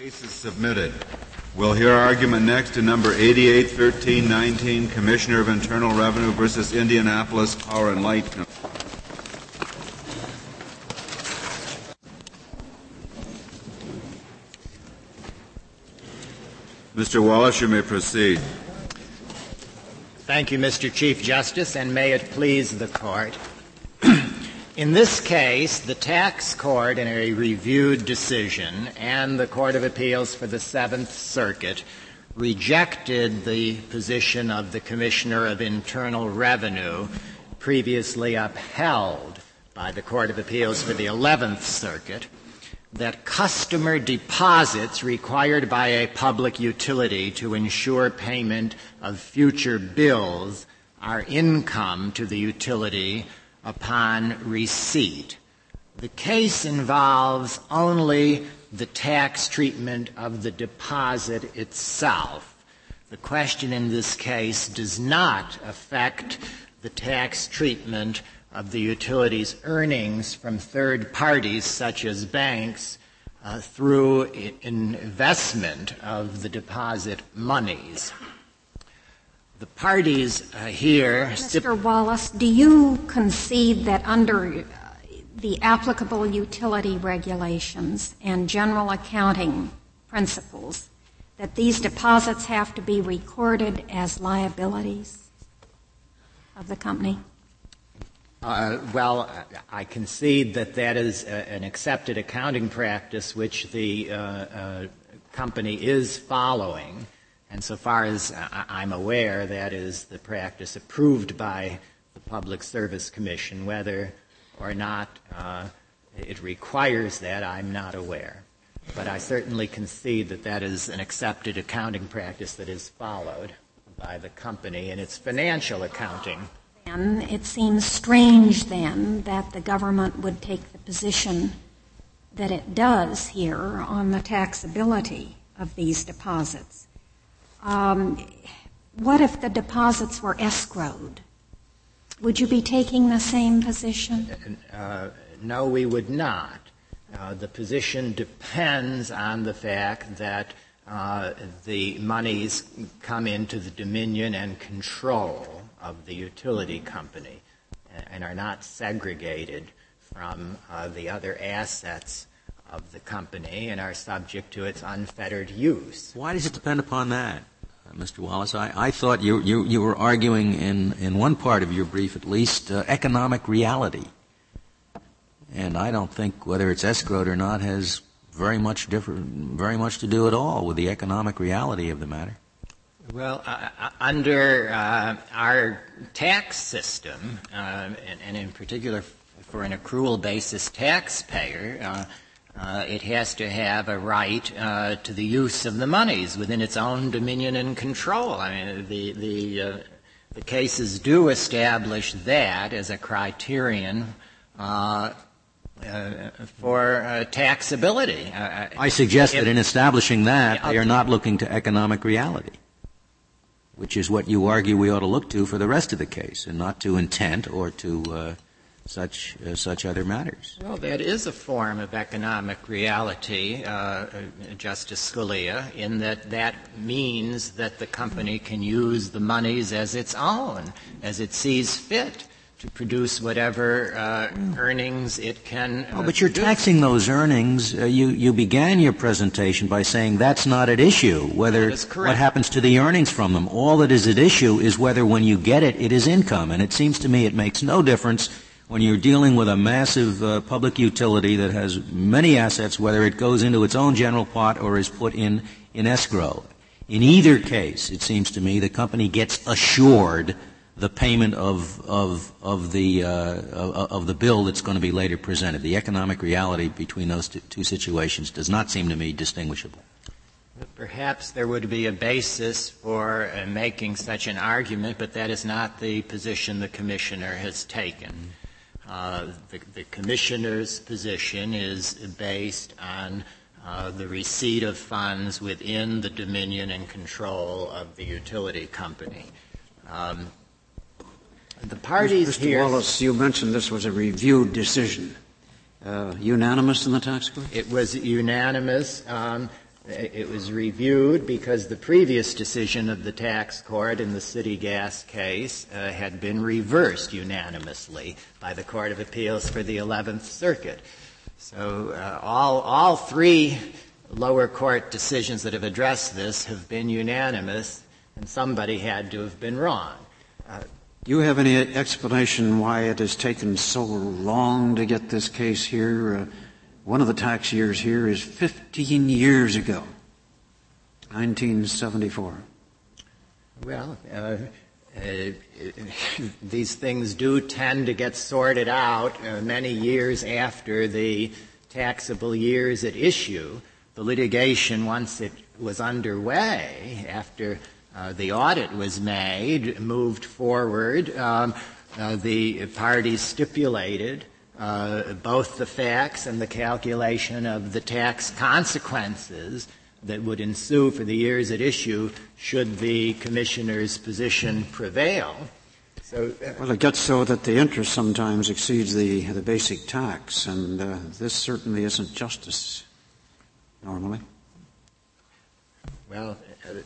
Case is submitted. We'll hear argument next in number 881319, Commissioner of Internal Revenue versus Indianapolis Power and Light Company. Mr. Wallace, you may proceed. Thank you, Mr. Chief Justice, and may it please the Court. In this case, the tax court, in a reviewed decision, and the Court of Appeals for the Seventh Circuit rejected the position of the Commissioner of Internal Revenue previously upheld by the Court of Appeals for the 11th Circuit, that customer deposits required by a public utility to ensure payment of future bills are income to the utility upon receipt. The case involves only the tax treatment of the deposit itself. The question in this case does not affect the tax treatment of the utility's earnings from third parties such as banks through investment of the deposit monies. The parties here... Mr. Wallace, do you concede that under the applicable utility regulations and general accounting principles that these deposits have to be recorded as liabilities of the company? Well, I concede that that is an accepted accounting practice which the company is following. And so far as I'm aware, that is the practice approved by the Public Service Commission. Whether or not it requires that, I'm not aware. But I certainly concede that that is an accepted accounting practice that is followed by the company in its financial accounting. And it seems strange, then, that the government would take the position that it does here on the taxability of these deposits. What if the deposits were escrowed? Would you be taking the same position? No, we would not. The position depends on the fact that the monies come into the dominion and control of the utility company and are not segregated from the other assets of the company and are subject to its unfettered use. Why does it depend upon that, Mr. Wallace? I thought you were arguing in one part of your brief, at least, economic reality. And I don't think whether it's escrowed or not has very much to do at all with the economic reality of the matter. Well, under our tax system, and in particular for an accrual basis taxpayer, it has to have a right to the use of the monies within its own dominion and control. I mean, the cases do establish that as a criterion for taxability. I suggest that in establishing that, they are not looking to economic reality, which is what you argue we ought to look to for the rest of the case, and not to intent or to such other matters. Well, that is a form of economic reality, Justice Scalia, in that means that the company can use the monies as its own, as it sees fit, to produce whatever earnings it can but you're taxing those earnings. You began your presentation by saying that's not at issue, whether what happens to the earnings from them. All that is at issue is whether when you get it, it is income. And it seems to me it makes no difference when you're dealing with a massive public utility that has many assets, whether it goes into its own general pot or is put in escrow. In either case, it seems to me, the company gets assured the payment of the bill that's going to be later presented. The economic reality between those two situations does not seem to me distinguishable. Perhaps there would be a basis for making such an argument, but that is not the position the Commissioner has taken. The Commissioner's position is based on the receipt of funds within the dominion and control of the utility company. The parties Mr. here... Wallace, you mentioned this was a reviewed decision. Unanimous in the tax court? It was unanimous. It was reviewed because the previous decision of the tax court in the city gas case had been reversed unanimously by the Court of Appeals for the 11th Circuit. So all three lower court decisions that have addressed this have been unanimous, and somebody had to have been wrong. Do you have any explanation why it has taken so long to get this case here? One of the tax years here is 15 years ago, 1974. Well, these things do tend to get sorted out many years after the taxable years at issue. The litigation, once it was underway, after the audit was made, moved forward. The parties stipulated both the facts and the calculation of the tax consequences that would ensue for the years at issue should the commissioner's position prevail. Well, it gets so that the interest sometimes exceeds the basic tax, and this certainly isn't justice normally. Well,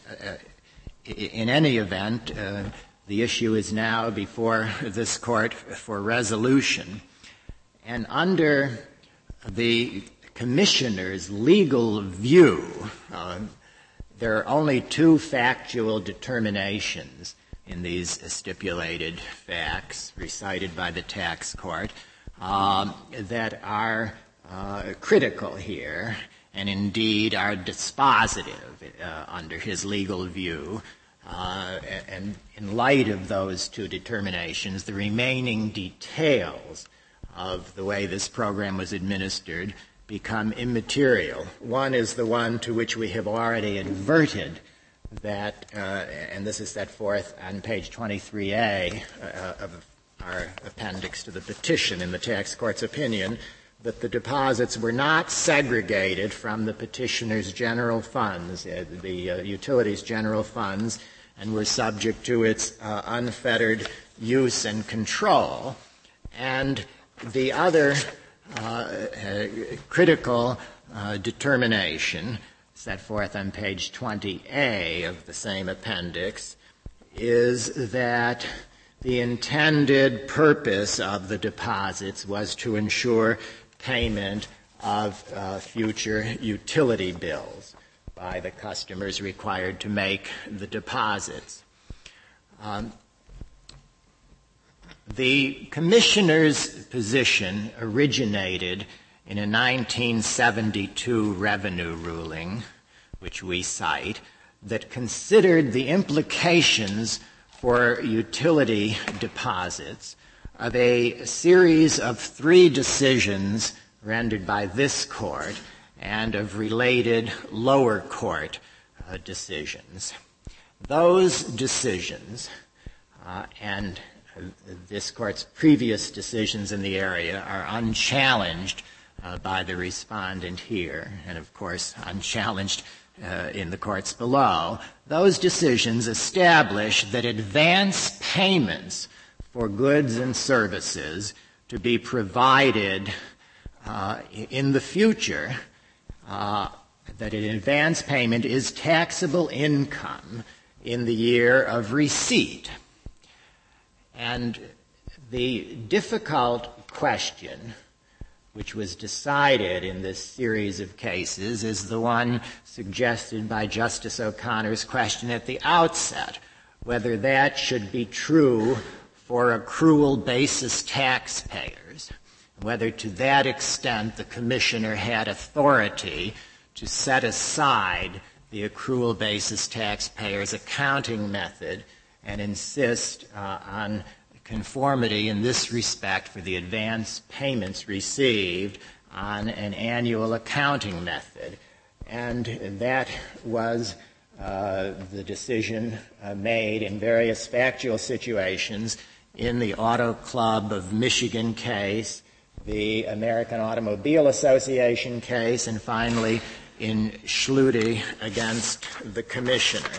in any event, the issue is now before this court for resolution. And under the commissioner's legal view, there are only two factual determinations in these stipulated facts recited by the tax court that are critical here and indeed are dispositive under his legal view. And in light of those two determinations, the remaining details of the way this program was administered become immaterial. One is the one to which we have already adverted, that, and this is set forth on page 23A of our appendix to the petition in the tax court's opinion, that the deposits were not segregated from the petitioner's general funds, the utilities' general funds, and were subject to its unfettered use and control. And the other critical determination set forth on page 20A of the same appendix is that the intended purpose of the deposits was to ensure payment of future utility bills by the customers required to make the deposits. The commissioner's position originated in a 1972 revenue ruling, which we cite, that considered the implications for utility deposits of a series of three decisions rendered by this court and of related lower court decisions. Those decisions and this court's previous decisions in the area are unchallenged by the respondent here, and of course unchallenged in the courts below. Those decisions establish that advance payments for goods and services to be provided in the future, that an advance payment is taxable income in the year of receipt. And the difficult question which was decided in this series of cases is the one suggested by Justice O'Connor's question at the outset, whether that should be true for accrual basis taxpayers, whether to that extent the commissioner had authority to set aside the accrual basis taxpayers accounting method and insist on conformity in this respect for the advance payments received on an annual accounting method. And that was the decision made in various factual situations in the Auto Club of Michigan case, the American Automobile Association case, and finally in Schluty against the commissioner.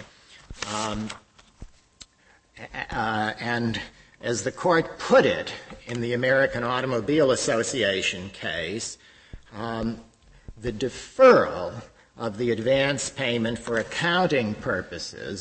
And as the court put it in the American Automobile Association case, the deferral of the advance payment for accounting purposes,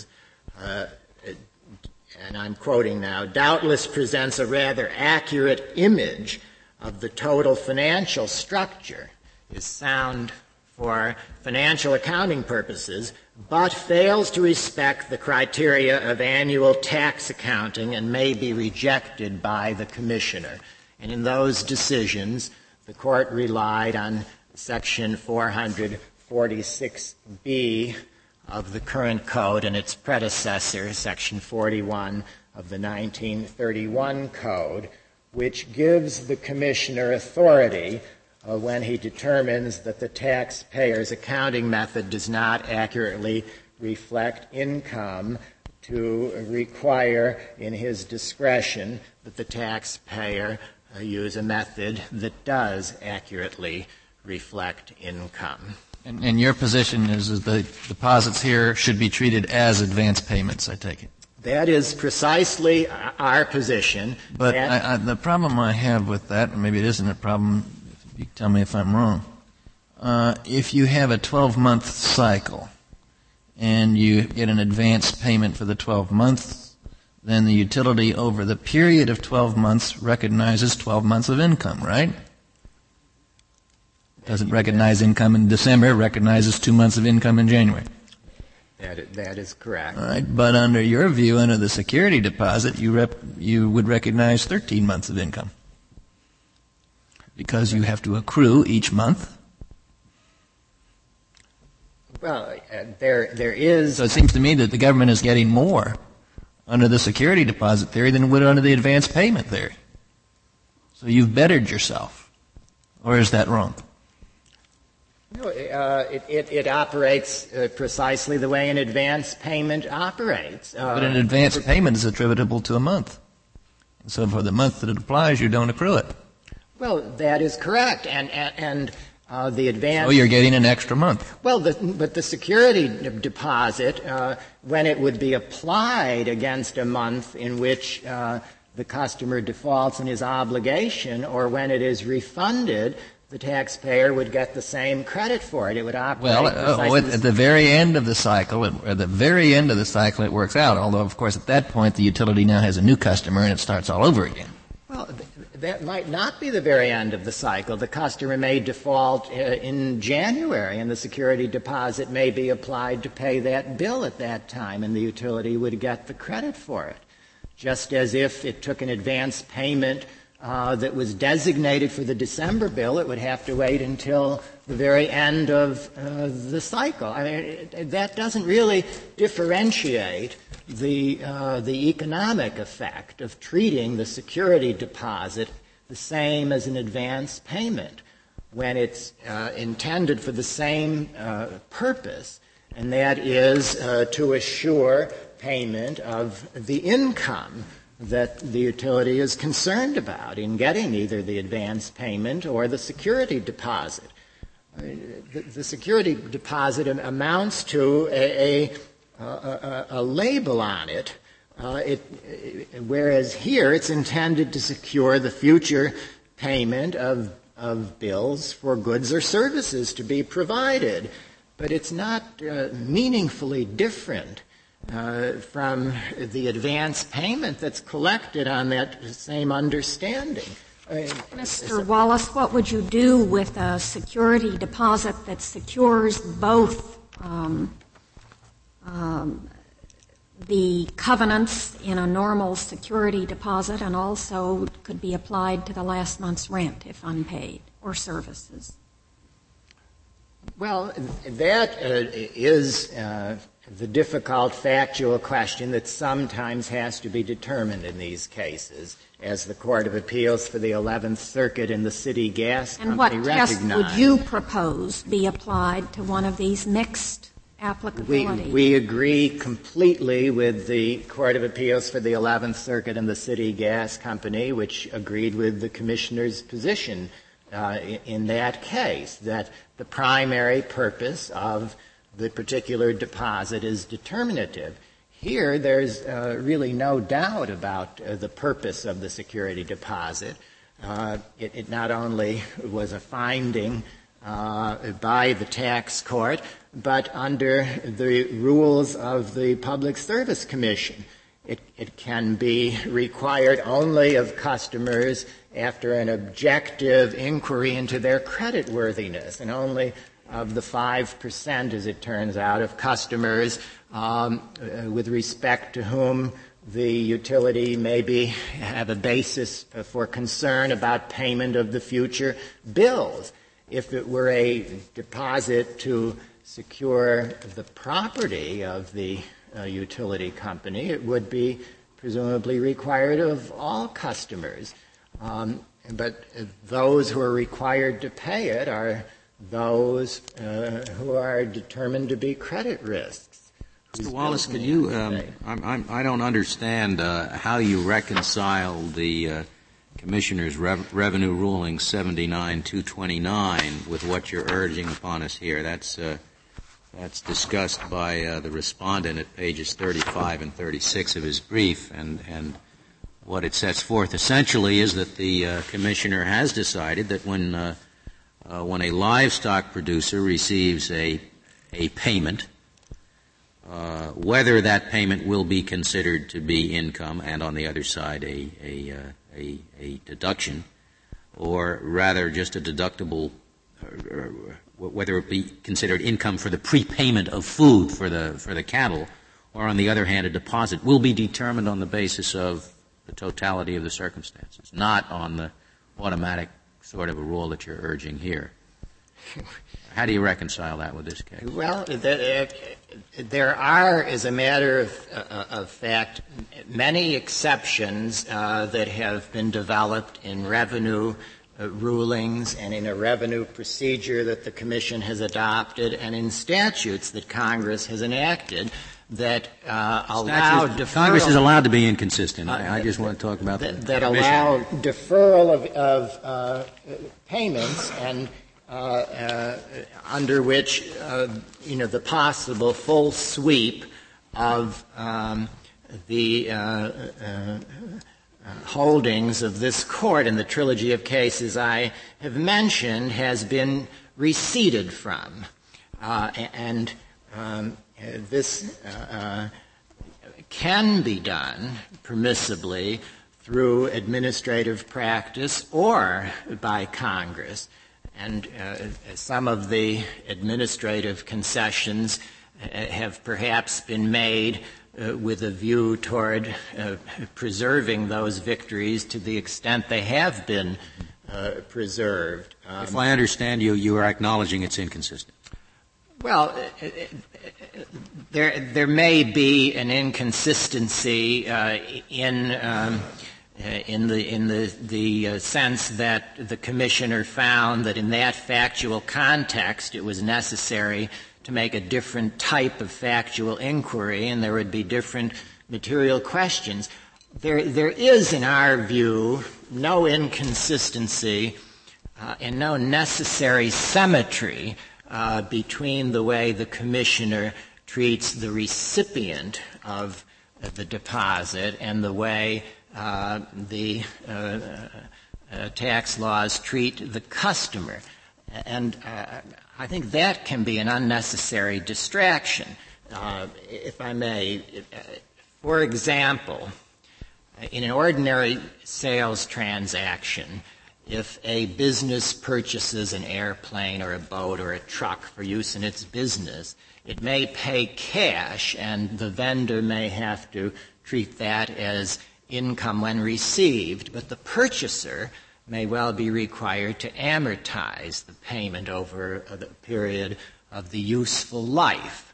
and I'm quoting now, doubtless presents a rather accurate image of the total financial structure, is sound for financial accounting purposes, but fails to respect the criteria of annual tax accounting and may be rejected by the Commissioner. And in those decisions, the Court relied on Section 446B of the current Code and its predecessor, Section 41 of the 1931 Code, which gives the Commissioner authority when he determines that the taxpayer's accounting method does not accurately reflect income to require, in his discretion, that the taxpayer use a method that does accurately reflect income. And your position is that the deposits here should be treated as advance payments, I take it? That is precisely our position. But the problem I have with that, or maybe it isn't a problem, you tell me if I'm wrong. If you have a 12-month cycle and you get an advance payment for the 12 months, then the utility over the period of 12 months recognizes 12 months of income, right? Doesn't recognize income in December, recognizes 2 months of income in January. That is correct. All right, but under your view, under the security deposit, you would recognize 13 months of income because you have to accrue each month. Well, there is. So it seems to me that the government is getting more under the security deposit theory than it would under the advance payment theory. So you've bettered yourself. Or is that wrong? No, it operates precisely the way an advance payment operates. But an advance payment is attributable to a month. So for the month that it applies, you don't accrue it. Well, that is correct. And the advance. So you're getting an extra month. Well, but the security deposit, when it would be applied against a month in which the customer defaults in his obligation, or when it is refunded, the taxpayer would get the same credit for it. It would operate at the very end of the cycle, it works out. Although, of course, at that point, the utility now has a new customer and it starts all over again. Well, that might not be the very end of the cycle. The customer may default in January, and the security deposit may be applied to pay that bill at that time, and the utility would get the credit for it. Just as if it took an advance payment that was designated for the December bill, it would have to wait until the very end of the cycle. I mean, that doesn't really differentiate the economic effect of treating the security deposit the same as an advance payment when it's intended for the same purpose, and that is to assure payment of the income that the utility is concerned about in getting either the advance payment or the security deposit. The security deposit amounts to a label on it, whereas here it's intended to secure the future payment of bills for goods or services to be provided. But it's not meaningfully different from the advance payment that's collected on that same understanding. Mr. Wallace, what would you do with a security deposit that secures both the covenants in a normal security deposit and also could be applied to the last month's rent if unpaid or services? Well, that is the difficult factual question that sometimes has to be determined in these cases, as the Court of Appeals for the 11th Circuit and the City Gas Company recognized. And what test would you propose be applied to one of these mixed applicability? We agree completely with the Court of Appeals for the 11th Circuit and the City Gas Company, which agreed with the Commissioner's position in that case, that the primary purpose of the particular deposit is determinative. Here, there's really no doubt about the purpose of the security deposit. It not only was a finding by the tax court, but under the rules of the Public Service Commission. It can be required only of customers after an objective inquiry into their creditworthiness, and only of the 5%, as it turns out, of customers with respect to whom the utility maybe have a basis for concern about payment of the future bills. If it were a deposit to secure the property of the utility company, it would be presumably required of all customers. But those who are required to pay it are those who are determined to be credit risks. Mr. Wallace, could you, I don't understand how you reconcile the Commissioner's Revenue Ruling 79-229 with what you're urging upon us here. That's discussed by the respondent at pages 35 and 36 of his brief, and what it sets forth essentially is that the Commissioner has decided that when a livestock producer receives a payment, whether that payment will be considered to be income and on the other side a deduction, or rather just a deductible, whether it be considered income for the prepayment of food for the cattle, or on the other hand a deposit, will be determined on the basis of the totality of the circumstances, not on the automatic sort of a rule that you're urging here. How do you reconcile that with this case? Well, there are, as a matter of fact, many exceptions that have been developed in revenue rulings and in a revenue procedure that the Commission has adopted and in statutes that Congress has enacted that allow deferral. Congress is allowed to be inconsistent. I just want to talk about that allow deferral of payments and under which the possible full sweep of the holdings of this Court in the trilogy of cases I have mentioned has been receded from, and this can be done permissibly through administrative practice or by Congress. And some of the administrative concessions have perhaps been made with a view toward preserving those victories to the extent they have been preserved. If I understand you, you are acknowledging it's inconsistent. Well, there may be an inconsistency in the sense that the Commissioner found that in that factual context it was necessary to make a different type of factual inquiry, and there would be different material questions. There is, in our view, no inconsistency and no necessary symmetry between the way the Commissioner treats the recipient of the deposit and the way the tax laws treat the customer. And I think that can be an unnecessary distraction. If I may, for example, in an ordinary sales transaction, if a business purchases an airplane or a boat or a truck for use in its business, it may pay cash, and the vendor may have to treat that as income when received, but the purchaser may well be required to amortize the payment over the period of the useful life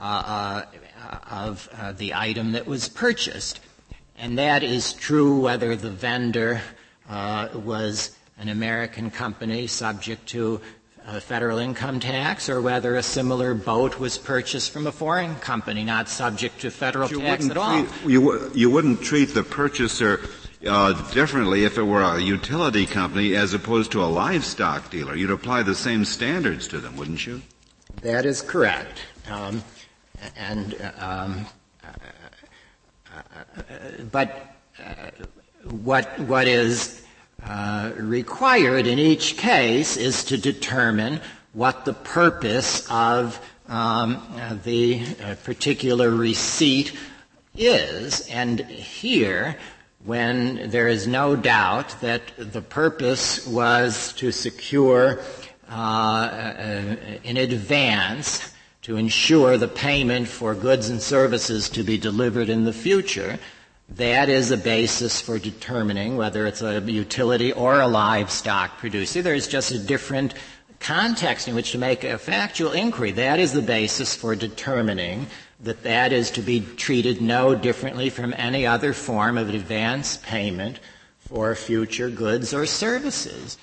of the item that was purchased. And that is true whether the vendor was an American company subject to federal income tax, or whether a similar boat was purchased from a foreign company not subject to federal tax at all. You wouldn't treat the purchaser differently if it were a utility company as opposed to a livestock dealer. You'd apply the same standards to them, wouldn't you? That is correct. But what is required in each case is to determine what the purpose of the particular receipt is. And here, when there is no doubt that the purpose was to secure in advance to ensure the payment for goods and services to be delivered in the future, that is a basis for determining whether it's a utility or a livestock producer. There's just a different context in which to make a factual inquiry. That is the basis for determining that that is to be treated no differently from any other form of advance payment for future goods or services.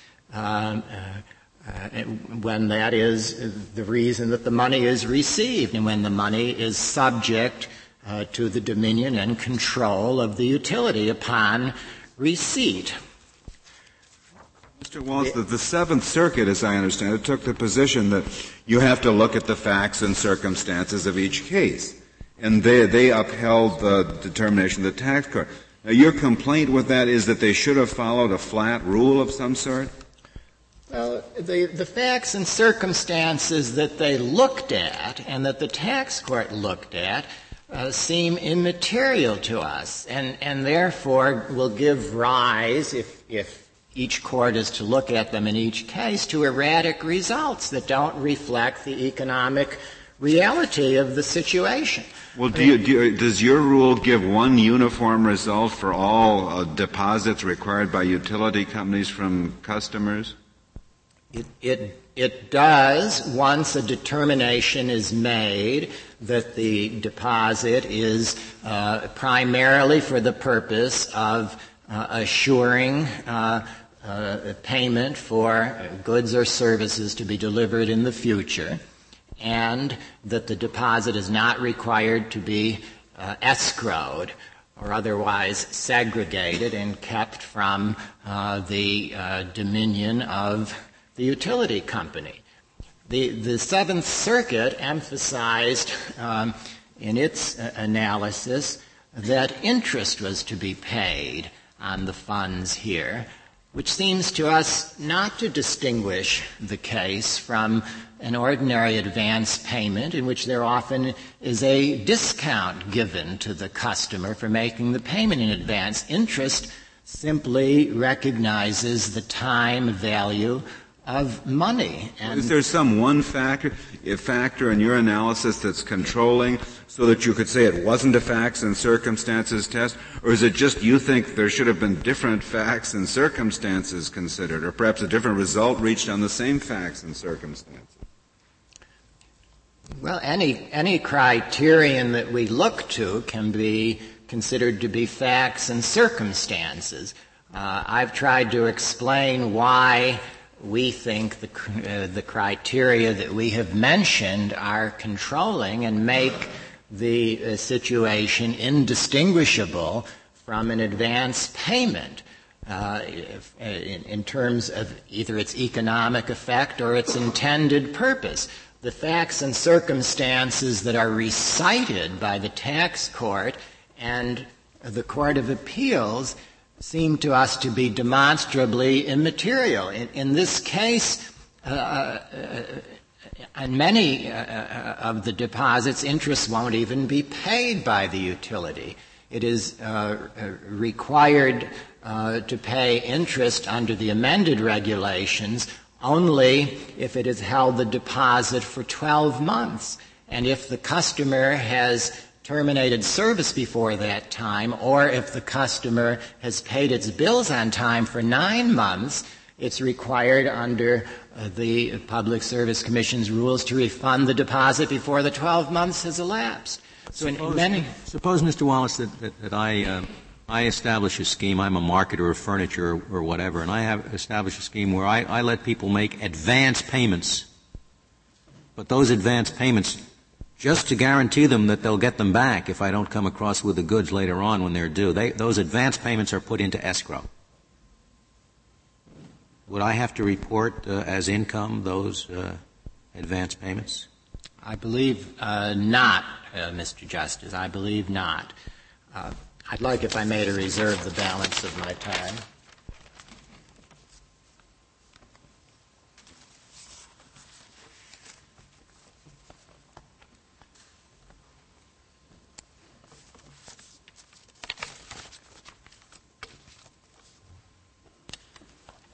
When that is the reason that the money is received and when the money is subject to the dominion and control of the utility upon receipt. Mr. Wallace, the Seventh Circuit, as I understand it, took the position that you have to look at the facts and circumstances of each case. And they upheld the determination of the tax court. Now, your complaint with that is that they should have followed a flat rule of some sort? Well, the facts and circumstances that they looked at and that the tax court looked at seem immaterial to us, and therefore will give rise, if each court is to look at them in each case, to erratic results that don't reflect the economic reality of the situation. Well, does your rule give one uniform result for all deposits required by utility companies from customers? It does once a determination is made that the deposit is primarily for the purpose of assuring payment for goods or services to be delivered in the future, and that the deposit is not required to be escrowed or otherwise segregated and kept from the dominion of the utility company. The Seventh Circuit emphasized in its analysis that interest was to be paid on the funds here, which seems to us not to distinguish the case from an ordinary advance payment in which there often is a discount given to the customer for making the payment in advance. Interest simply recognizes the time value of money. And is there some one factor in your analysis that's controlling so that you could say it wasn't a facts and circumstances test? Or is it just you think there should have been different facts and circumstances considered, or perhaps a different result reached on the same facts and circumstances? Well, any criterion that we look to can be considered to be facts and circumstances. I've tried to explain why we think the criteria that we have mentioned are controlling and make the situation indistinguishable from an advance payment in terms of either its economic effect or its intended purpose. The facts and circumstances that are recited by the tax court and the Court of Appeals seem to us to be demonstrably immaterial. In this case, on many of the deposits, interest won't even be paid by the utility. It is required to pay interest under the amended regulations only if it has held the deposit for 12 months. And if the customer has terminated service before that time, or if the customer has paid its bills on time for 9 months, it's required under the Public Service Commission's rules to refund the deposit before the 12 months has elapsed. So suppose, Mr. Wallace, that I establish a scheme. I'm a marketer of furniture or whatever, and I have established a scheme where I let people make advance payments, but those advance payments, just to guarantee them that they'll get them back if I don't come across with the goods later on when they're due. Those advance payments are put into escrow. Would I have to report as income those advance payments? I believe not, Mr. Justice. I believe not. I'd like, if I may, to reserve the balance of my time.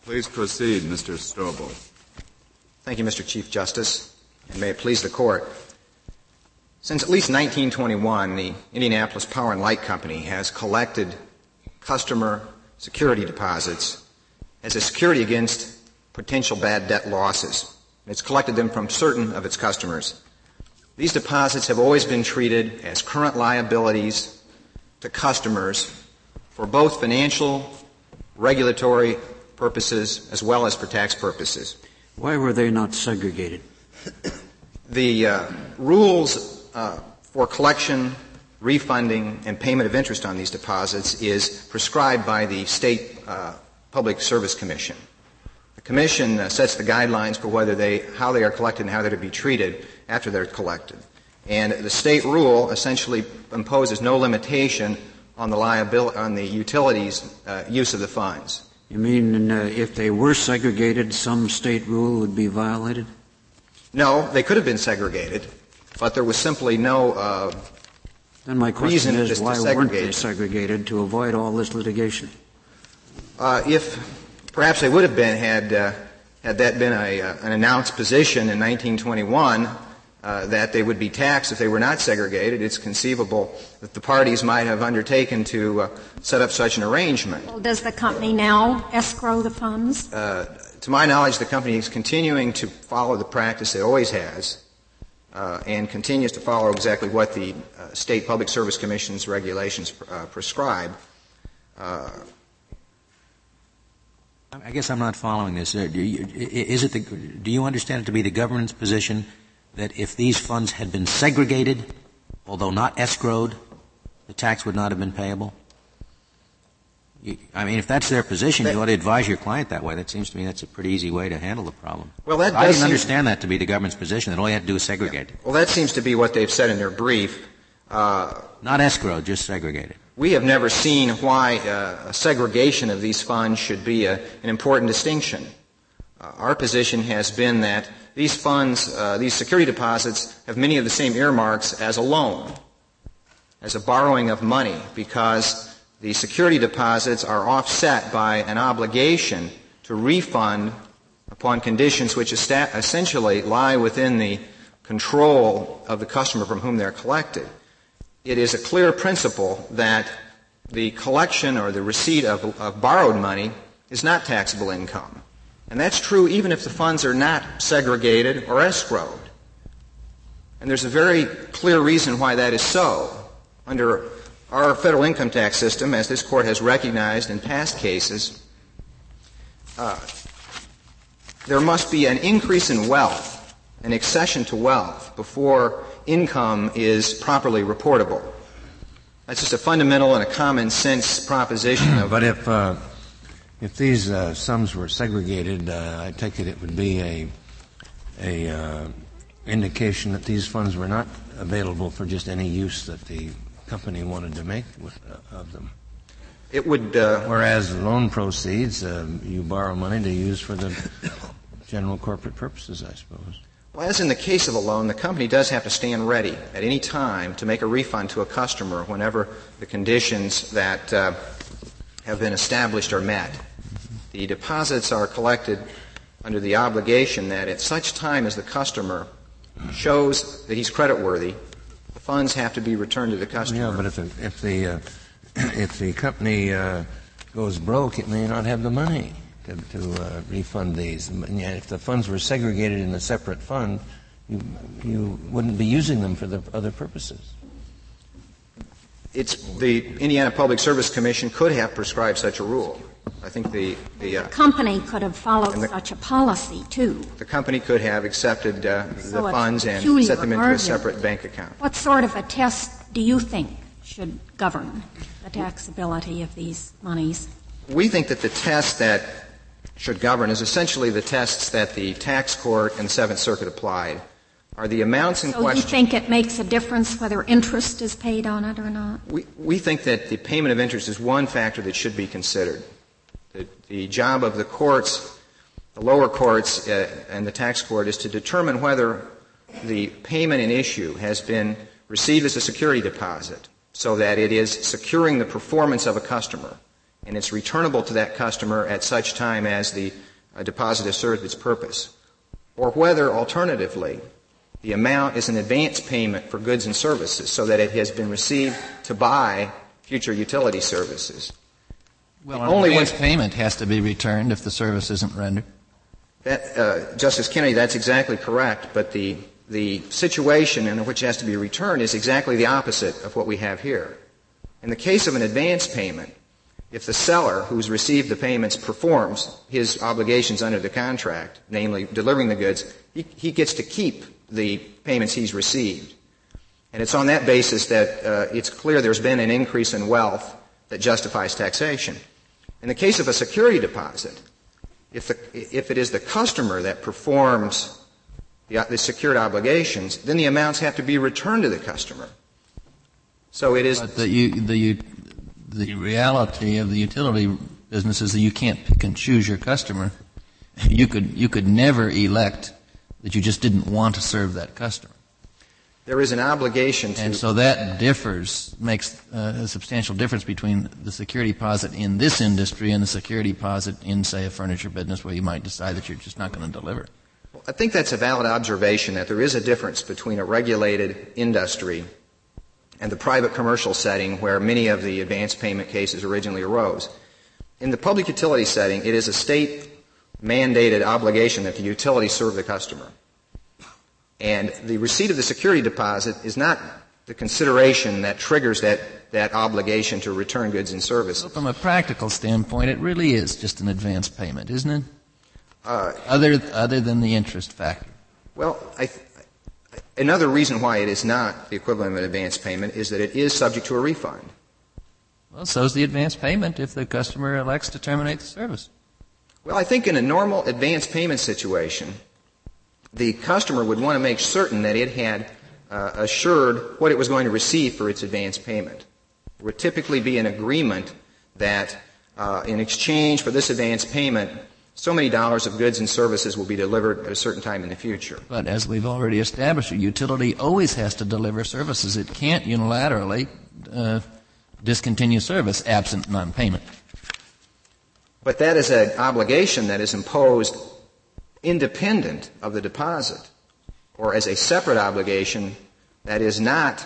Please proceed, Mr. Strobel. Thank you, Mr. Chief Justice, and may it please the Court. Since at least 1921, the Indianapolis Power and Light Company has collected customer security deposits as a security against potential bad debt losses. It's collected them from certain of its customers. These deposits have always been treated as current liabilities to customers for both financial, regulatory purposes as well as for tax purposes. Why were they not segregated? The rules for collection, refunding, and payment of interest on these deposits is prescribed by the State Public Service Commission. The Commission sets the guidelines for how they are collected and how they're to be treated after they're collected. And the state rule essentially imposes no limitation on the utilities' use of the funds. You mean if they were segregated, some state rule would be violated? No, they could have been segregated, but there was simply no then my question reason is, why weren't they segregated to avoid all this litigation? If perhaps they would have been had that been an announced position in 1921 that they would be taxed if they were not segregated, it's conceivable that the parties might have undertaken to set up such an arrangement. Well, does the company now escrow the funds? To my knowledge, the company is continuing to follow the practice it always has and continues to follow exactly what the State Public Service Commission's regulations prescribe. I guess I'm not following this. Do you understand it to be the government's position that if these funds had been segregated, although not escrowed, the tax would not have been payable? I mean, if that's their position, you ought to advise your client that way. That seems to me that's a pretty easy way to handle the problem. Well, I didn't understand that to be the government's position, that all you had to do is segregate it. Well, that seems to be what they've said in their brief. Not escrowed, just segregated. We have never seen why a segregation of these funds should be an important distinction. Our position has been that these funds, these security deposits, have many of the same earmarks as a loan, as a borrowing of money, because the security deposits are offset by an obligation to refund upon conditions which essentially lie within the control of the customer from whom they're collected. It is a clear principle that the collection or the receipt of borrowed money is not taxable income. And that's true even if the funds are not segregated or escrowed. And there's a very clear reason why that is so. Under our federal income tax system, as this Court has recognized in past cases, there must be an increase in wealth, an accession to wealth, before income is properly reportable. That's just a fundamental and a common sense proposition. But if these sums were segregated, I take it would be a indication that these funds were not available for just any use that the company wanted to make of them. It would. Whereas loan proceeds, you borrow money to use for the general corporate purposes, I suppose. Well, as in the case of a loan, the company does have to stand ready at any time to make a refund to a customer whenever the conditions that have been established are met. The deposits are collected under the obligation that at such time as the customer shows that he's creditworthy, the funds have to be returned to the customer. Yeah, but if the company goes broke, it may not have the money to refund these. And if the funds were segregated in a separate fund, you wouldn't be using them for the other purposes. The Indiana Public Service Commission could have prescribed such a rule. I think the company could have followed such a policy too. The company could have accepted the funds and set them into a separate bank account. What sort of a test do you think should govern the taxability of these monies? We think that the test that should govern is essentially the tests that the tax court and the Seventh Circuit applied. Are the amounts in question. So you think it makes a difference whether interest is paid on it or not? We think that the payment of interest is one factor that should be considered. The job of the courts, the lower courts and the tax court is to determine whether the payment in issue has been received as a security deposit so that it is securing the performance of a customer. and it's returnable to that customer at such time as the deposit has served its purpose, or whether, alternatively, the amount is an advance payment for goods and services so that it has been received to buy future utility services. Well, an advance payment has to be returned if the service isn't rendered. Justice Kennedy, that's exactly correct, but the situation in which it has to be returned is exactly the opposite of what we have here. In the case of an advance payment, if the seller who's received the payments performs his obligations under the contract, namely delivering the goods, he gets to keep the payments he's received. And it's on that basis that it's clear there's been an increase in wealth that justifies taxation. In the case of a security deposit, if it is the customer that performs the secured obligations, then the amounts have to be returned to the customer. So it is. But the reality of the utility business is that you can't pick and choose your customer. You could never elect that you just didn't want to serve that customer. There is an obligation to. And so that makes a substantial difference between the security deposit in this industry and the security deposit in, say, a furniture business where you might decide that you're just not going to deliver. Well, I think that's a valid observation that there is a difference between a regulated industry and the private commercial setting where many of the advance payment cases originally arose. In the public utility setting, it is a state-mandated obligation that the utility serve the customer. And the receipt of the security deposit is not the consideration that triggers that obligation to return goods and services. So from a practical standpoint, it really is just an advance payment, isn't it? Other than the interest factor. Well, another reason why it is not the equivalent of an advance payment is that it is subject to a refund. Well, so is the advance payment if the customer elects to terminate the service. Well, I think in a normal advance payment situation, the customer would want to make certain that it had assured what it was going to receive for its advance payment. There would typically be an agreement that in exchange for this advance payment, so many dollars of goods and services will be delivered at a certain time in the future. But as we've already established, a utility always has to deliver services. It can't unilaterally discontinue service absent non-payment. But that is an obligation that is imposed independent of the deposit, or as a separate obligation that is not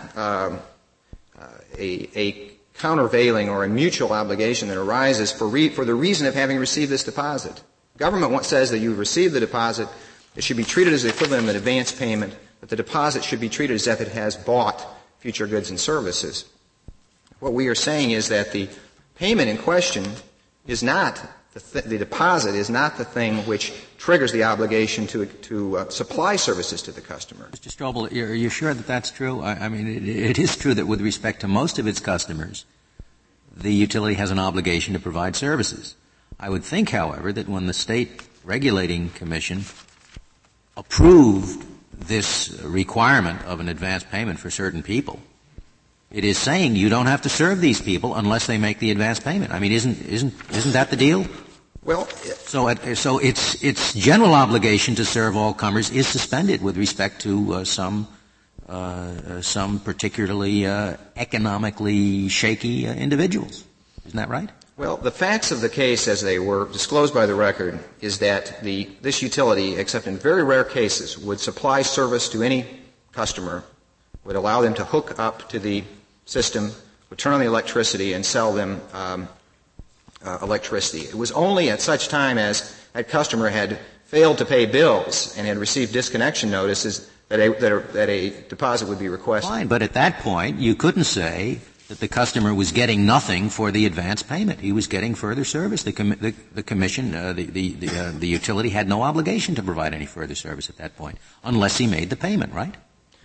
a countervailing or a mutual obligation that arises for the reason of having received this deposit. Government says that you receive the deposit, it should be treated as the equivalent of an advance payment, but the deposit should be treated as if it has bought future goods and services. What we are saying is that the payment in question is not the deposit is not the thing which triggers the obligation to supply services to the customer. Mr. Strobel, are you sure that that's true? I mean, it is true that with respect to most of its customers, the utility has an obligation to provide services. I would think, however, that when the State Regulating Commission approved this requirement of an advance payment for certain people, it is saying you don't have to serve these people unless they make the advance payment. I mean, isn't that the deal? Well, so its general obligation to serve all comers is suspended with respect to some particularly economically shaky individuals. Isn't that right? Well, the facts of the case as they were disclosed by the record is that this utility, except in very rare cases, would supply service to any customer, would allow them to hook up to the system, would turn on the electricity and sell them electricity. It was only at such time as that customer had failed to pay bills and had received disconnection notices that a deposit would be requested. Fine, but at that point, you couldn't say that the customer was getting nothing for the advance payment. He was getting further service. The commission, the utility had no obligation to provide any further service at that point, unless he made the payment, right?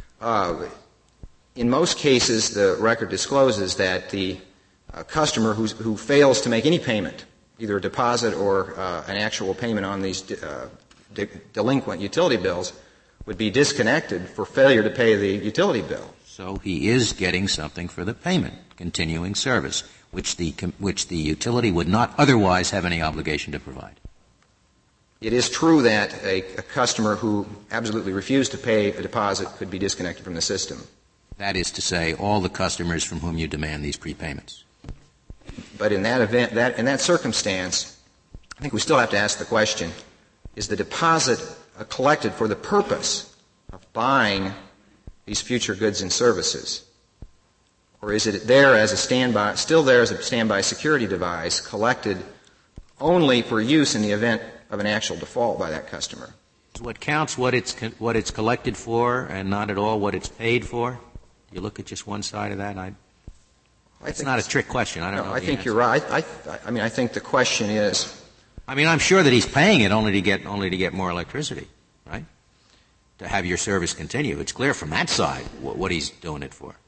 In most cases, the record discloses that the customer who fails to make any payment, either a deposit or an actual payment on these delinquent utility bills, would be disconnected for failure to pay the utility bill. So he is getting something for the payment, continuing service, which the utility would not otherwise have any obligation to provide. It is true that a customer who absolutely refused to pay a deposit could be disconnected from the system. That is to say, all the customers from whom you demand these prepayments. But in that circumstance, I think we still have to ask the question, is the deposit collected for the purpose of buying these future goods and services? Or is it there as a standby security device collected only for use in the event of an actual default by that customer? What counts what it's collected for and not at all what it's paid for? You look at just one side of that. It's not a trick question. I don't know. I think you're right. I think the question is. I'm sure that he's paying it only to get more electricity, right? To have your service continue. It's clear from that side what he's doing it for.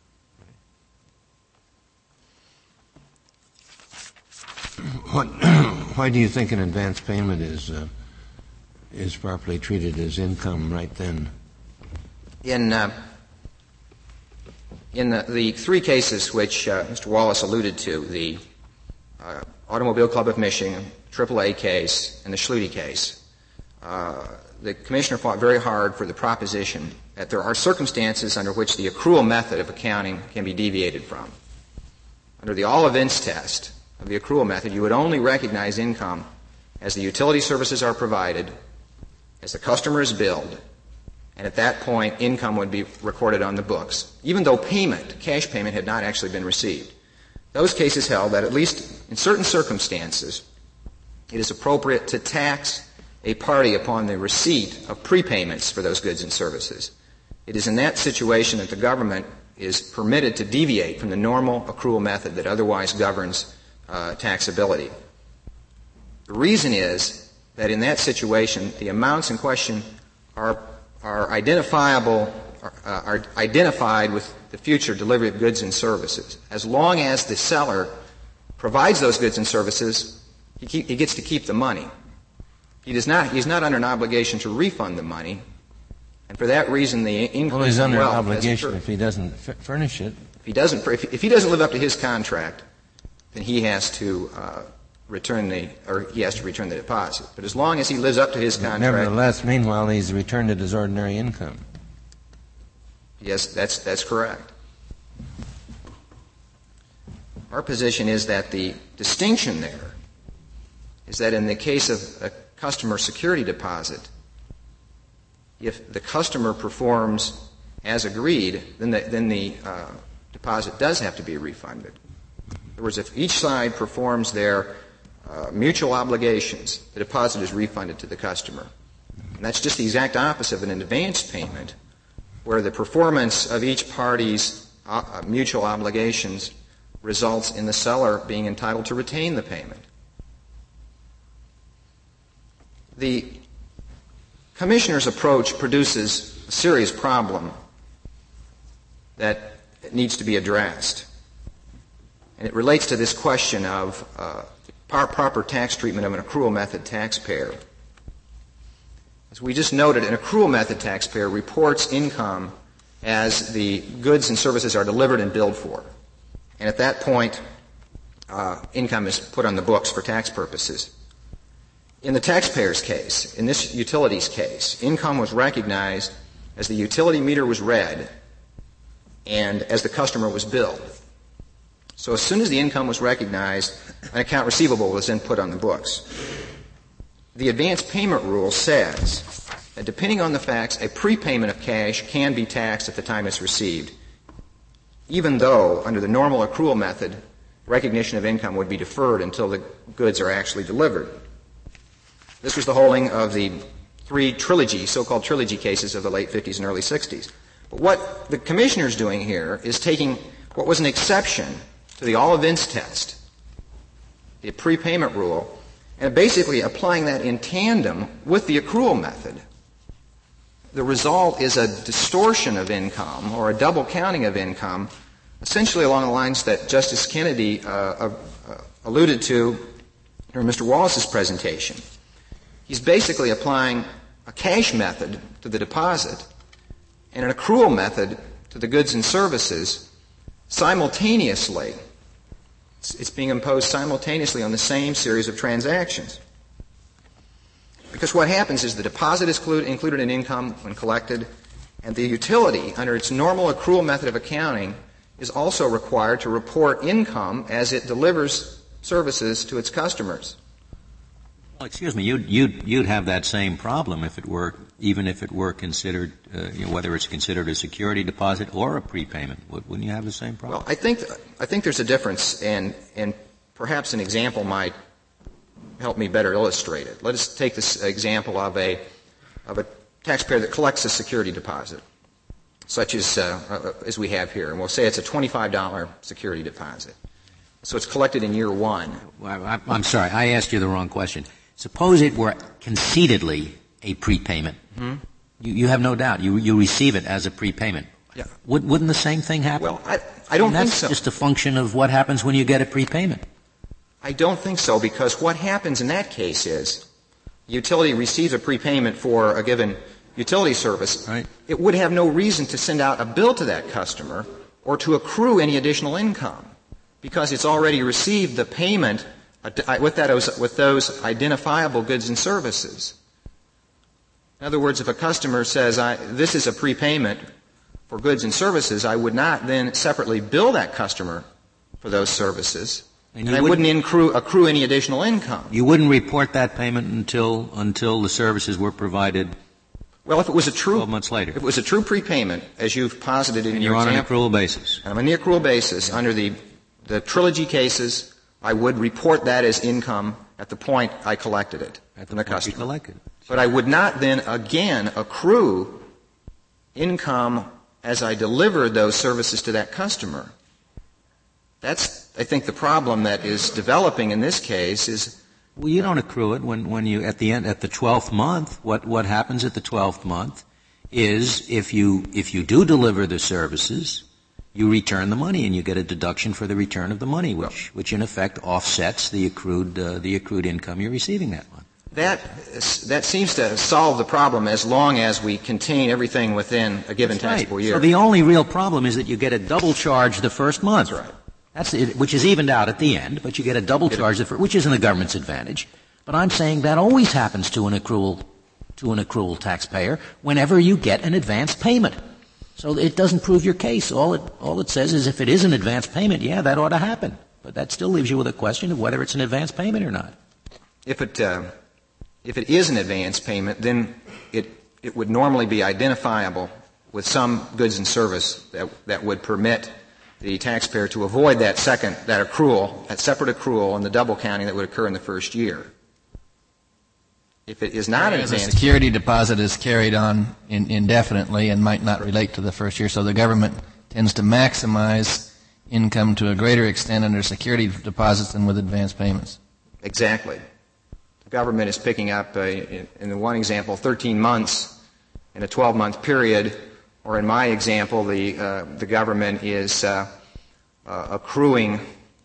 Why do you think an advance payment is properly treated as income right then? In the three cases which Mr. Wallace alluded to, the Automobile Club of Michigan, AAA case, and the Schluty case, the Commissioner fought very hard for the proposition that there are circumstances under which the accrual method of accounting can be deviated from. Under the all-events test of the accrual method, you would only recognize income as the utility services are provided, as the customer is billed, and at that point income would be recorded on the books, even though cash payment, had not actually been received. Those cases held that at least in certain circumstances it is appropriate to tax a party upon the receipt of prepayments for those goods and services. It is in that situation that the government is permitted to deviate from the normal accrual method that otherwise governs taxability. The reason is that in that situation, the amounts in question are identified with the future delivery of goods and services. As long as the seller provides those goods and services, he gets to keep the money. He's not under an obligation to refund the money, and for that reason, the increase. Well, he's under an obligation if he doesn't furnish it. If he doesn't live up to his contract, then he has to return the deposit. But as long as he lives up to his contract. Nevertheless, meanwhile, he's returned it as ordinary income. Yes, that's correct. Our position is that the distinction there is that in the case of a customer security deposit, if the customer performs as agreed, then the deposit does have to be refunded. In other words, if each side performs their mutual obligations, the deposit is refunded to the customer. And that's just the exact opposite of an advance payment, where the performance of each party's mutual obligations results in the seller being entitled to retain the payment. The Commissioner's approach produces a serious problem that needs to be addressed. And it relates to this question of proper tax treatment of an accrual method taxpayer. As we just noted, an accrual method taxpayer reports income as the goods and services are delivered and billed for. And at that point, income is put on the books for tax purposes. In the taxpayer's case, in this utilities case, income was recognized as the utility meter was read and as the customer was billed. So as soon as the income was recognized, an account receivable was then put on the books. The advance payment rule says that depending on the facts, a prepayment of cash can be taxed at the time it's received, even though under the normal accrual method, recognition of income would be deferred until the goods are actually delivered. This was the holding of the three so-called trilogy cases of the late 50s and early 60s. But what the Commissioner's doing here is taking what was an exception to the all-events test, the prepayment rule, and basically applying that in tandem with the accrual method. The result is a distortion of income or a double counting of income, essentially along the lines that Justice Kennedy alluded to during Mr. Wallace's presentation. He's basically applying a cash method to the deposit and an accrual method to the goods and services simultaneously. It's being imposed simultaneously on the same series of transactions. Because what happens is the deposit is included in income when collected, and the utility, under its normal accrual method of accounting, is also required to report income as it delivers services to its customers. Well, excuse me, you'd have that same problem if it were, even if it were considered, whether it's considered a security deposit or a prepayment. Wouldn't you have the same problem? Well, I think there's a difference, and perhaps an example might help me better illustrate it. Let us take this example of a taxpayer that collects a security deposit, such as we have here, and we'll say it's a $25 security deposit. So it's collected in year one. Well, I'm sorry, I asked you the wrong question. Suppose it were concededly a prepayment. Mm-hmm. You have no doubt. You receive it as a prepayment. Yeah. Wouldn't the same thing happen? Well, I don't think so. That's just a function of what happens when you get a prepayment. I don't think so, because what happens in that case is utility receives a prepayment for a given utility service. Right. It would have no reason to send out a bill to that customer or to accrue any additional income, because it's already received the payment with those identifiable goods and services. In other words, if a customer says, this is a prepayment for goods and services, I would not then separately bill that customer for those services, and I wouldn't accrue any additional income. You wouldn't report that payment until the services were provided. Well, if it was 12 months later. If it was a true prepayment, as you've posited in your example. You're on an accrual basis. On an accrual basis, under the Trilogy cases, I would report that as income at the point I collected it from the customer. Collected. But I would not then again accrue income as I delivered those services to that customer. That's, I think, the problem that is developing in this case is. Well, you don't accrue it when you, at the 12th month, what happens at the 12th month is if you do deliver the services, you return the money and you get a deduction for the return of the money, which in effect offsets the accrued income you're receiving that month. That seems to solve the problem as long as we contain everything within a given taxable year. So the only real problem is that you get a double charge the first month. That's right. That's it, which is evened out at the end, but you get a double charge, which isn't the government's advantage. But I'm saying that always happens to an accrual taxpayer whenever you get an advance payment. So it doesn't prove your case. All it says is if it is an advance payment, yeah, that ought to happen. But that still leaves you with a question of whether it's an advance payment or not. If it is an advance payment, then it would normally be identifiable with some goods and service that would permit the taxpayer to avoid that separate accrual and the double counting that would occur in the first year. If it is not an advance, a security deposit is carried on indefinitely and might not relate to the first year, so the government tends to maximize income to a greater extent under security deposits than with advance payments. Exactly. The government is picking up, in the one example, 13 months in a 12-month period, or in my example, the government is accruing,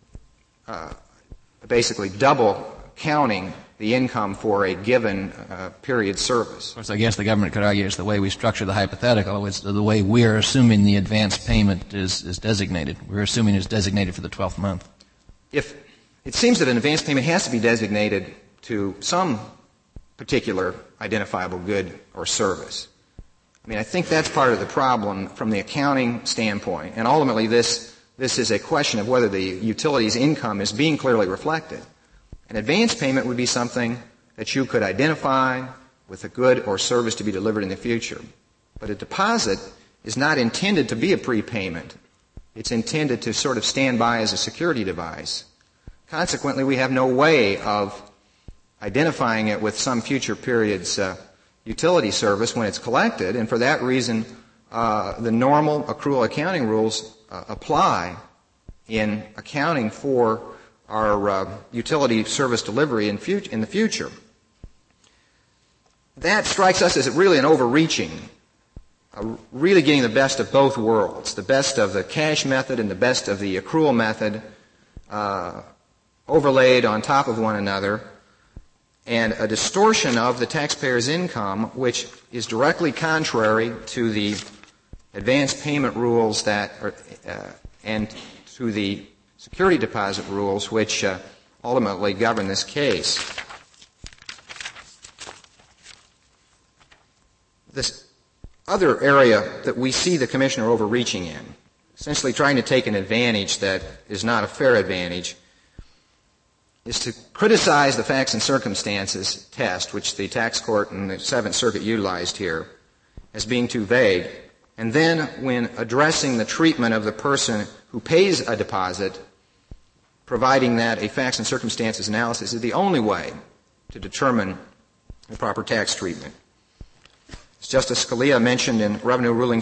basically double counting the income for a given period service. Of course, I guess the government could argue it's the way we structure the hypothetical. It's the way we're assuming the advance payment is designated. We're assuming it's designated for the 12th month. If it seems that an advance payment has to be designated to some particular identifiable good or service. I mean, I think that's part of the problem from the accounting standpoint. And ultimately, this is a question of whether the utility's income is being clearly reflected. An advance payment would be something that you could identify with a good or service to be delivered in the future. But a deposit is not intended to be a prepayment. It's intended to sort of stand by as a security device. Consequently, we have no way of identifying it with some future period's utility service when it's collected, and for that reason, the normal accrual accounting rules apply in accounting for our utility service delivery in the future. That strikes us as really an overreaching, really getting the best of both worlds, the best of the cash method and the best of the accrual method overlaid on top of one another, and a distortion of the taxpayer's income, which is directly contrary to the advance payment rules and to the security deposit rules, which ultimately govern this case. This other area that we see the Commissioner overreaching in essentially trying to take an advantage that is not a fair advantage, is to criticize the facts and circumstances test, which the tax court and the Seventh Circuit utilized here, as being too vague, and then when addressing the treatment of the person who pays a deposit, providing that a facts and circumstances analysis is the only way to determine the proper tax treatment. As Justice Scalia mentioned in Revenue Ruling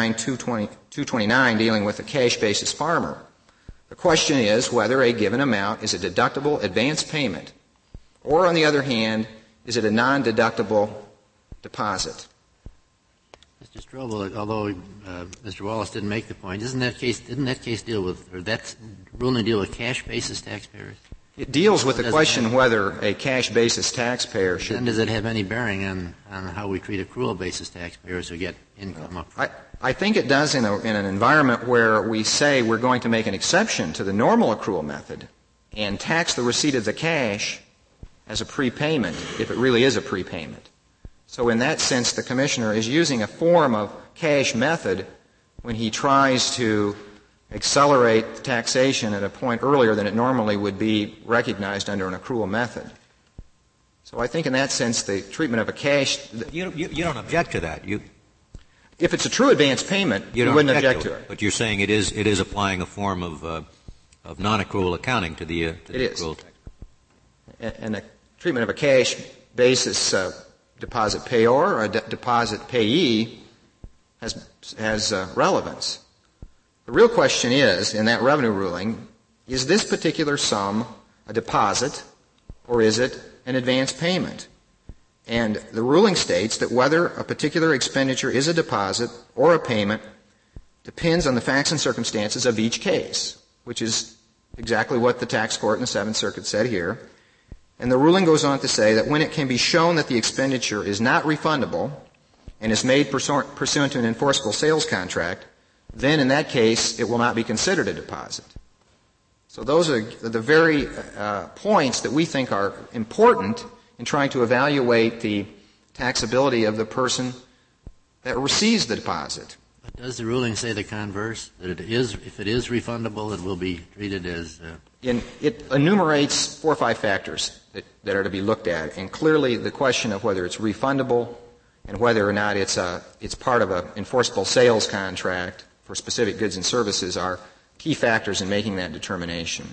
79-229 dealing with a cash basis farmer, the question is whether a given amount is a deductible advance payment, or on the other hand, is it a non-deductible deposit? Mr. Strobel, although Mr. Wallace didn't make the point, didn't that case deal with, or that ruling deal with cash basis taxpayers? It deals with the question whether a cash basis taxpayer should. Then does it have any bearing on how we treat accrual basis taxpayers who get income up front? I think it does in an environment where we say we're going to make an exception to the normal accrual method and tax the receipt of the cash as a prepayment if it really is a prepayment. So in that sense, the Commissioner is using a form of cash method when he tries to accelerate taxation at a point earlier than it normally would be recognized under an accrual method. So I think in that sense the treatment of a cash. You don't object to that. If it's a true advance payment, you wouldn't object to it. But you're saying it is applying a form of non-accrual accounting to the accrual tax. And the treatment of a cash basis deposit payor or a deposit payee has relevance. The real question is, in that revenue ruling, is this particular sum a deposit or is it an advance payment? And the ruling states that whether a particular expenditure is a deposit or a payment depends on the facts and circumstances of each case, which is exactly what the tax court in the Seventh Circuit said here. And the ruling goes on to say that when it can be shown that the expenditure is not refundable and is made pursuant to an enforceable sales contract, then in that case it will not be considered a deposit. So those are the very points that we think are important in trying to evaluate the taxability of the person that receives the deposit. But does the ruling say the converse, that if it is refundable, it will be treated as It enumerates 4 or 5 factors that are to be looked at, and clearly the question of whether it's refundable and whether or not it's part of an enforceable sales contract for specific goods and services are key factors in making that determination.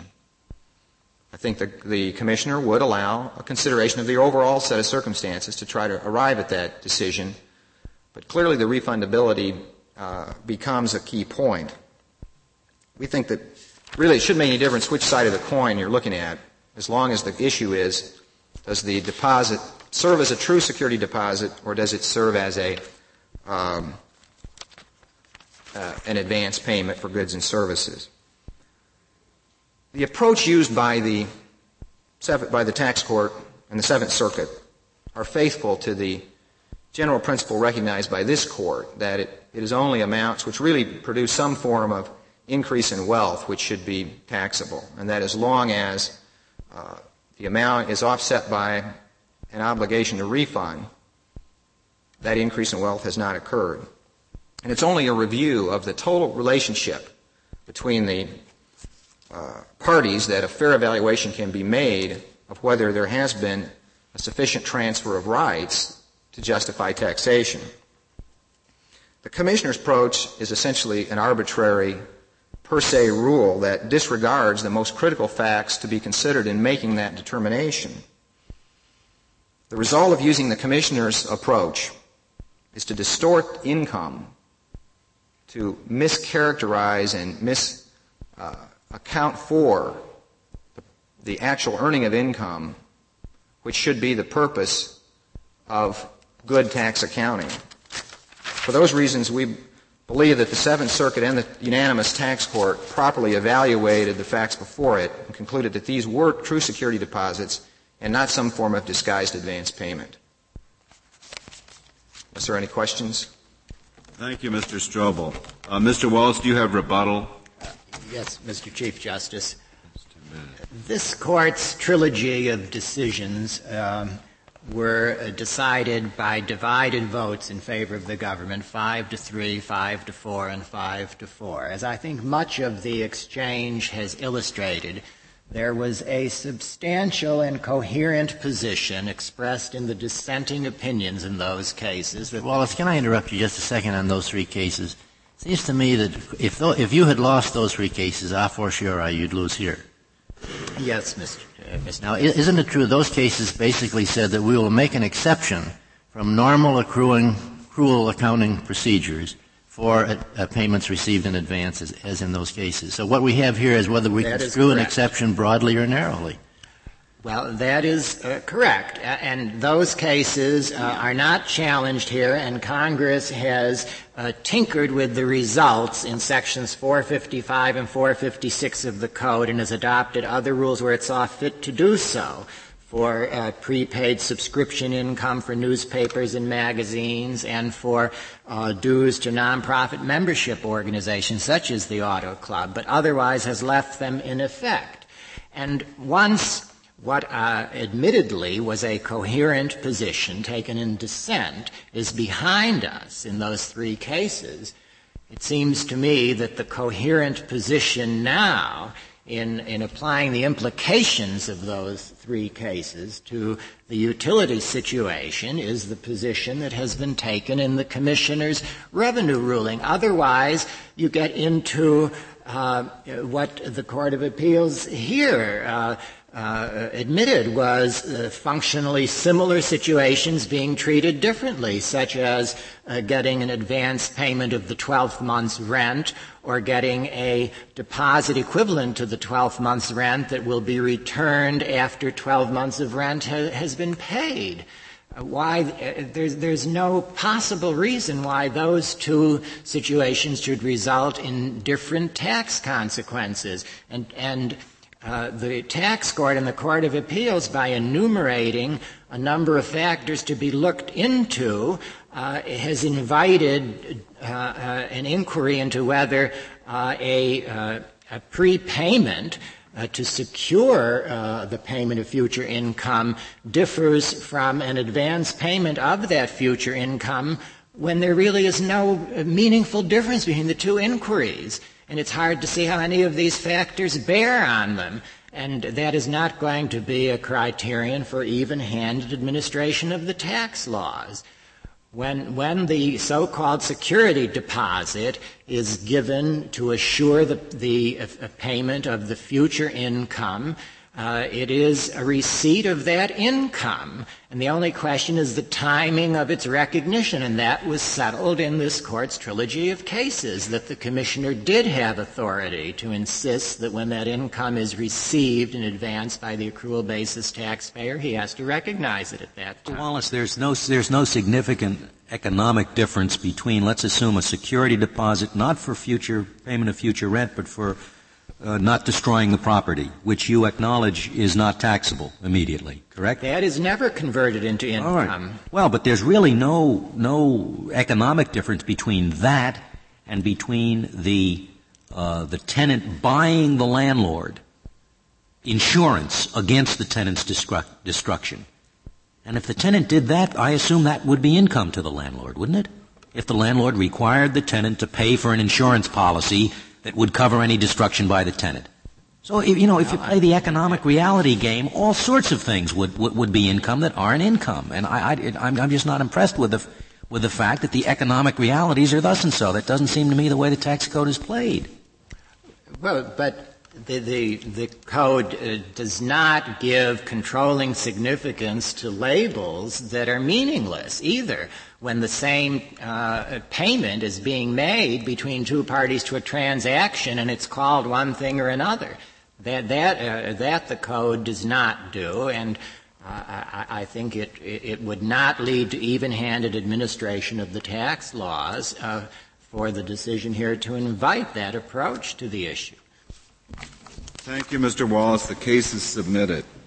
I think the Commissioner would allow a consideration of the overall set of circumstances to try to arrive at that decision, but clearly the refundability becomes a key point. We think that really it shouldn't make any difference which side of the coin you're looking at, as long as the issue is, does the deposit serve as a true security deposit or does it serve as an advance payment for goods and services? The approach used by the tax court and the Seventh Circuit are faithful to the general principle recognized by this court that it is only amounts which really produce some form of increase in wealth which should be taxable, and that as long as the amount is offset by an obligation to refund, that increase in wealth has not occurred. And it's only a review of the total relationship between the parties that a fair evaluation can be made of whether there has been a sufficient transfer of rights to justify taxation. The Commissioner's approach is essentially an arbitrary per se rule that disregards the most critical facts to be considered in making that determination. The result of using the Commissioner's approach is to distort income, to mischaracterize and account for the actual earning of income, which should be the purpose of good tax accounting. For those reasons, we believe that the Seventh Circuit and the unanimous tax court properly evaluated the facts before it and concluded that these were true security deposits and not some form of disguised advance payment. Is there any questions? Thank you, Mr. Strobel. Mr. Wallace, do you have rebuttal? Yes, Mr. Chief Justice. This Court's trilogy of decisions were decided by divided votes in favor of the government, 5-3, 5-4, and 5-4. As I think much of the exchange has illustrated, there was a substantial and coherent position expressed in the dissenting opinions in those cases. Wallace, can I interrupt you just a second on those three cases? It seems to me that if you had lost those three cases, a fortiori, you'd lose here. Yes, Mr. Now, isn't it true those cases basically said that we will make an exception from normal accrual accounting procedures for payments received in advance as in those cases? So what we have here is whether we construe an exception broadly or narrowly. Well, that is correct. And those cases are not challenged here, and Congress has tinkered with the results in sections 455 and 456 of the Code and has adopted other rules where it saw fit to do so for prepaid subscription income for newspapers and magazines and for dues to nonprofit membership organizations such as the Auto Club, but otherwise has left them in effect. And once what admittedly was a coherent position taken in dissent is behind us in those three cases, it seems to me that the coherent position now in applying the implications of those three cases to the utility situation is the position that has been taken in the Commissioner's revenue ruling. Otherwise, you get into what the Court of Appeals here admitted was functionally similar situations being treated differently, such as getting an advance payment of the 12th month's rent or getting a deposit equivalent to the 12th month's rent that will be returned after 12 months of rent has been paid. There's no possible reason why those two situations should result in different tax consequences. And the tax court and the Court of Appeals, by enumerating a number of factors to be looked into, has invited an inquiry into whether a prepayment to secure the payment of future income differs from an advance payment of that future income when there really is no meaningful difference between the two inquiries. And it's hard to see how any of these factors bear on them. And that is not going to be a criterion for even-handed administration of the tax laws. When the so-called security deposit is given to assure the payment of the future income, it is a receipt of that income. And the only question is the timing of its recognition, and that was settled in this Court's trilogy of cases, that the Commissioner did have authority to insist that when that income is received in advance by the accrual basis taxpayer, he has to recognize it at that time. Wallace, there's no significant economic difference between, let's assume, a security deposit not for future payment of future rent, but for not destroying the property, which you acknowledge is not taxable immediately, correct? That is never converted into income. All right. Well, but there's really no economic difference between that and between the tenant buying the landlord insurance against the tenant's destruction. And if the tenant did that, I assume that would be income to the landlord, wouldn't it? If the landlord required the tenant to pay for an insurance policy that would cover any destruction by the tenant. So, if you play the economic reality game, all sorts of things would be income that aren't income. And I'm just not impressed with the fact that the economic realities are thus and so. That doesn't seem to me the way the tax code is played. Well, but the code does not give controlling significance to labels that are meaningless either. When the same payment is being made between two parties to a transaction and it's called one thing or another. That the code does not do, and I think it would not lead to even-handed administration of the tax laws for the decision here to invite that approach to the issue. Thank you, Mr. Wallace. The case is submitted.